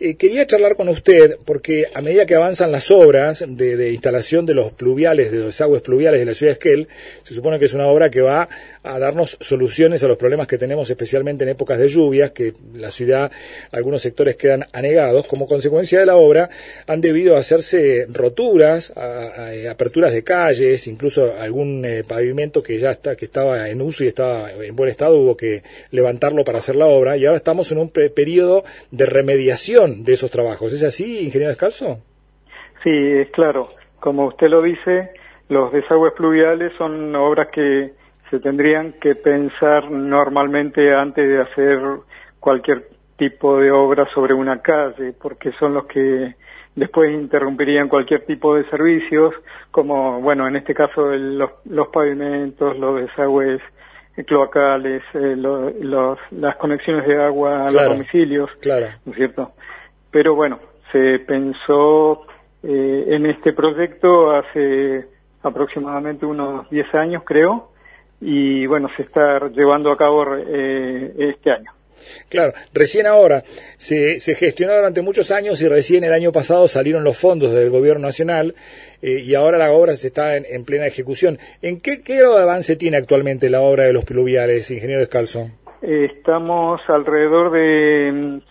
Quería charlar con usted porque a medida que avanzan las obras de instalación de los pluviales, de los desagües pluviales de la ciudad de Esquel, se supone que es una obra que va a darnos soluciones a los problemas que tenemos especialmente en épocas de lluvias, que la ciudad, algunos sectores quedan anegados. Como consecuencia de la obra han debido hacerse roturas, aperturas de calles, incluso algún pavimento que estaba en uso y estaba en buen estado, hubo que levantarlo para hacer la obra, y ahora estamos en un periodo de remediación de esos trabajos. ¿Es así, ingeniero Descalzo? Sí, es claro. Como usted lo dice, los desagües pluviales son obras que se tendrían que pensar normalmente antes de hacer cualquier tipo de obra sobre una calle, porque son los que después interrumpirían cualquier tipo de servicios, como, bueno, en este caso los pavimentos, los desagües cloacales, las conexiones de agua a los domicilios, ¿no es cierto? Pero bueno, se pensó en este proyecto hace aproximadamente unos 10 años, creo, y bueno, se está llevando a cabo este año. Claro, recién ahora se gestionó durante muchos años y recién el año pasado salieron los fondos del gobierno nacional y ahora la obra se está en plena ejecución. ¿En qué grado de avance tiene actualmente la obra de los pluviales, ingeniero Descalzo? Estamos alrededor de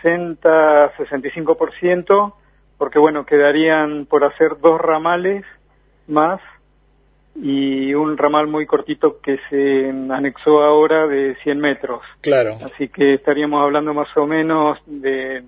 60-65%, porque bueno, quedarían por hacer 2 ramales más y un ramal muy cortito que se anexó ahora de 100 metros. Claro. Así que estaríamos hablando más o menos de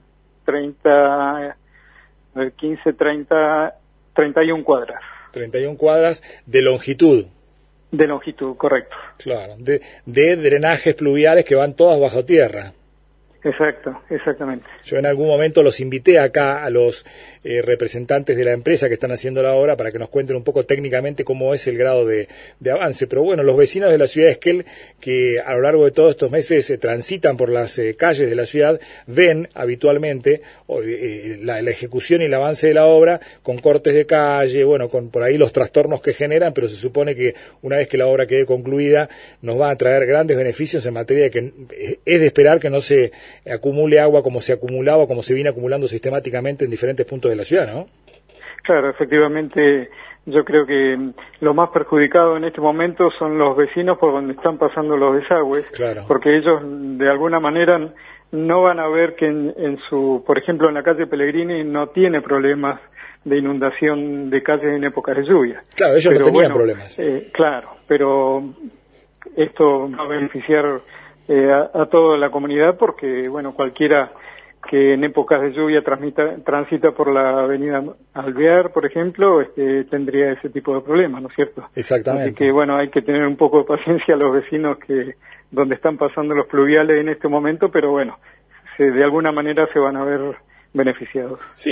31 cuadras. 31 cuadras de longitud. De longitud, correcto. Claro, de drenajes pluviales que van todas bajo tierra. Exacto, exactamente. Yo en algún momento los invité acá a los representantes de la empresa que están haciendo la obra para que nos cuenten un poco técnicamente cómo es el grado de avance. Pero bueno, los vecinos de la ciudad de Esquel, que a lo largo de todos estos meses transitan por las calles de la ciudad, ven habitualmente la ejecución y el avance de la obra con cortes de calle, bueno, con por ahí los trastornos que generan, pero se supone que una vez que la obra quede concluida nos va a traer grandes beneficios en materia de que es de esperar que no se acumule agua como se acumulaba, como se viene acumulando sistemáticamente en diferentes puntos de la ciudad, ¿no? Claro, efectivamente, yo creo que lo más perjudicado en este momento son los vecinos por donde están pasando los desagües, claro, porque ellos de alguna manera no van a ver que por ejemplo, en la calle Pellegrini no tiene problemas de inundación de calles en épocas de lluvia. Claro, ellos no tenían problemas. Claro, pero esto va a beneficiar a toda la comunidad porque, bueno, cualquiera que en épocas de lluvia transita por la avenida Alvear, por ejemplo, tendría ese tipo de problemas, ¿no es cierto? Exactamente. Así que, bueno, hay que tener un poco de paciencia a los vecinos donde están pasando los pluviales en este momento, pero bueno, de alguna manera se van a ver beneficiados. Sí.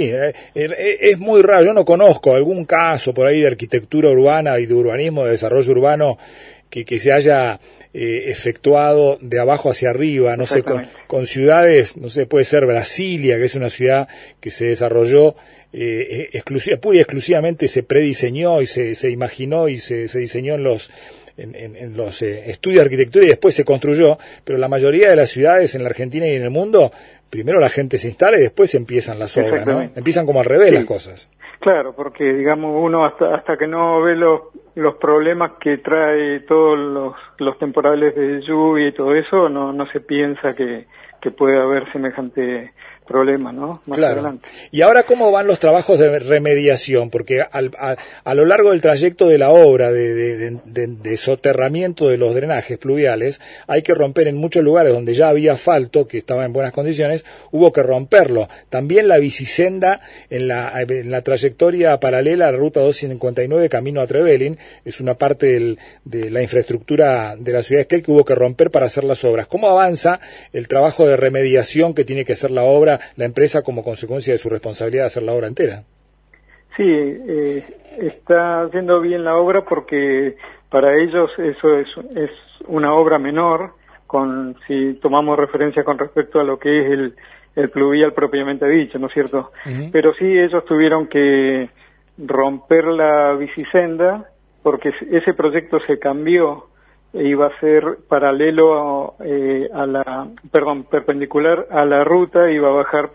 Es muy raro, yo no conozco algún caso por ahí de arquitectura urbana y de urbanismo, de desarrollo urbano, que se haya efectuado de abajo hacia arriba, no sé, con ciudades, no sé, puede ser Brasilia, que es una ciudad que se desarrolló pura y exclusivamente, se prediseñó y se imaginó y se diseñó en los estudios de arquitectura y después se construyó, pero la mayoría de las ciudades en la Argentina y en el mundo, primero la gente se instala y después empiezan las obras, ¿no? Empiezan como al revés las cosas. Claro, porque digamos uno hasta que no ve los problemas que trae todos los temporales de lluvia y todo eso, no se piensa que puede haber semejante problema, ¿no? Más adelante. Y ahora, ¿cómo van los trabajos de remediación? Porque a lo largo del trayecto de la obra de soterramiento de los drenajes pluviales, hay que romper en muchos lugares donde ya había asfalto, que estaba en buenas condiciones, hubo que romperlo. También la bicisenda en la trayectoria paralela a la ruta 259 camino a Trevelin, es una parte de la infraestructura de la ciudad de Esquel que hubo que romper para hacer las obras. ¿Cómo avanza el trabajo de remediación que tiene que hacer la obra, la empresa, como consecuencia de su responsabilidad de hacer la obra entera? Sí, está haciendo bien la obra porque para ellos eso es una obra menor, si tomamos referencia con respecto a lo que es el pluvial propiamente dicho, ¿no es cierto? Uh-huh. Pero sí, ellos tuvieron que romper la bicisenda porque ese proyecto se cambió iba a ser paralelo perpendicular a la ruta, iba a bajar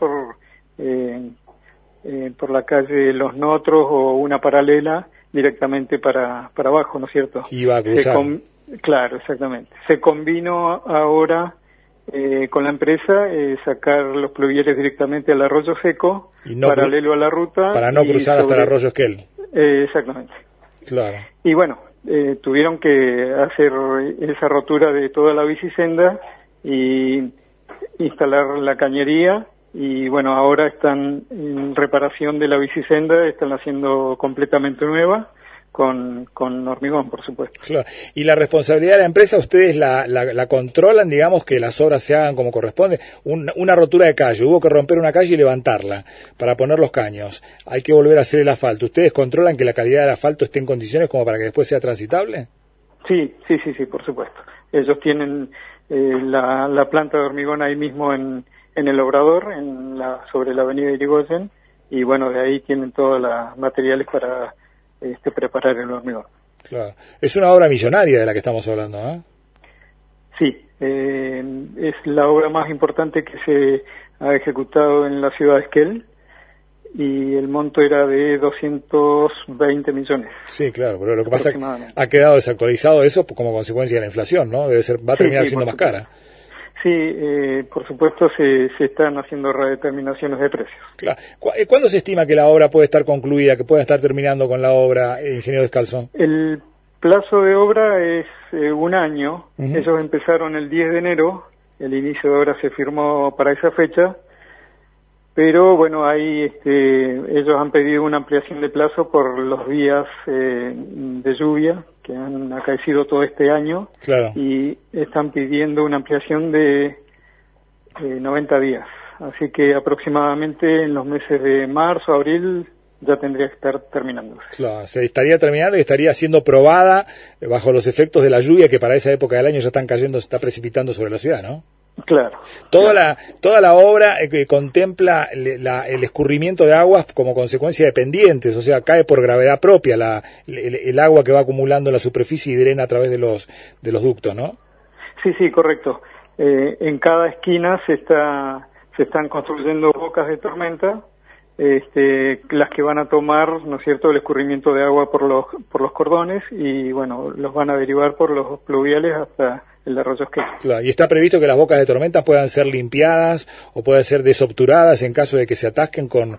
por la calle Los Notros o una paralela directamente para abajo, ¿no es cierto? Iba a cruzar. Claro, exactamente. Se combinó ahora con la empresa sacar los pluviales directamente al arroyo seco, no paralelo a la ruta. Para no cruzar hasta el arroyo Esquel. Exactamente. Claro. Y bueno, tuvieron que hacer esa rotura de toda la bicisenda y instalar la cañería. Y bueno, ahora están en reparación de la bicisenda, están haciendo completamente nueva, con hormigón, por supuesto. Claro. Y la responsabilidad de la empresa, ¿ustedes la controlan, digamos, que las obras se hagan como corresponde? Una rotura de calle, hubo que romper una calle y levantarla para poner los caños. Hay que volver a hacer el asfalto. ¿Ustedes controlan que la calidad del asfalto esté en condiciones como para que después sea transitable? Sí, por supuesto. Ellos tienen la planta de hormigón ahí mismo en el obrador, sobre la avenida Irigoyen, y bueno, de ahí tienen todos los materiales para preparar el hormigón. Claro. Es una obra millonaria de la que estamos hablando, ¿eh? Sí, es la obra más importante que se ha ejecutado en la ciudad de Esquel, y el monto era de 220 millones. Sí, claro, pero lo que pasa es que ha quedado desactualizado eso como consecuencia de la inflación, ¿no? Va a terminar siendo más cara. Sí, por supuesto se están haciendo redeterminaciones de precios. Claro. ¿Cuándo se estima que la obra puede estar concluida, que pueda estar terminando con la obra, ingeniero Descalzo? El plazo de obra es un año. Uh-huh. Ellos empezaron el 10 de enero, el inicio de obra se firmó para esa fecha, pero bueno, ahí ellos han pedido una ampliación de plazo por los días de lluvia que han acaecido todo este año. Claro. Y están pidiendo una ampliación de 90 días. Así que aproximadamente en los meses de marzo, abril, ya tendría que estar terminándose. Claro, se estaría terminando y estaría siendo probada bajo los efectos de la lluvia que para esa época del año ya están cayendo, se está precipitando sobre la ciudad, ¿no? Claro. Toda la obra contempla el escurrimiento de aguas como consecuencia de pendientes, o sea, cae por gravedad propia el agua que va acumulando en la superficie y drena a través de los ductos, ¿no? Sí, correcto. En cada esquina se están construyendo bocas de tormenta, las que van a tomar, ¿no es cierto?, el escurrimiento de agua por los cordones y, bueno, los van a derivar por los pluviales hasta el arroyo Esquel. Claro, y está previsto que las bocas de tormenta puedan ser limpiadas o puedan ser desobturadas en caso de que se atasquen con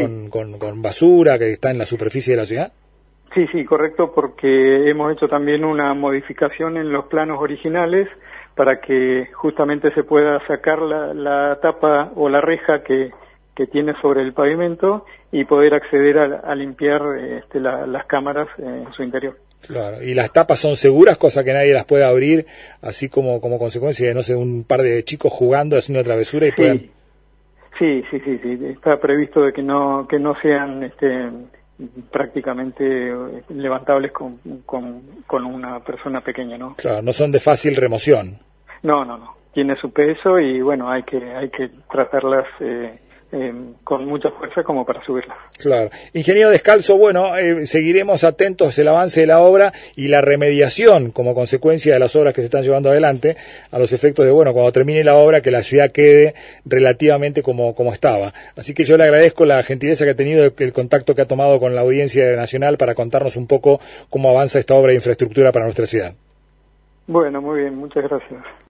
basura que está en la superficie de la ciudad. Sí, correcto, porque hemos hecho también una modificación en los planos originales para que justamente se pueda sacar la tapa o la reja que tiene sobre el pavimento y poder acceder a limpiar las cámaras en su interior. Claro, y las tapas son seguras, cosa que nadie las pueda abrir, así como consecuencia de, no sé, un par de chicos jugando, haciendo una travesura y puedan... Sí, está previsto de que no sean prácticamente levantables con una persona pequeña, ¿no? Claro, no son de fácil remoción. No, tiene su peso y bueno, hay que tratarlas con mucha fuerza como para subirlas. Claro. Ingeniero Descalzo, bueno, seguiremos atentos el avance de la obra y la remediación como consecuencia de las obras que se están llevando adelante a los efectos de, bueno, cuando termine la obra que la ciudad quede relativamente como estaba. Así que yo le agradezco la gentileza que ha tenido, el contacto que ha tomado con la Audiencia Nacional para contarnos un poco cómo avanza esta obra de infraestructura para nuestra ciudad. Bueno, muy bien, muchas gracias.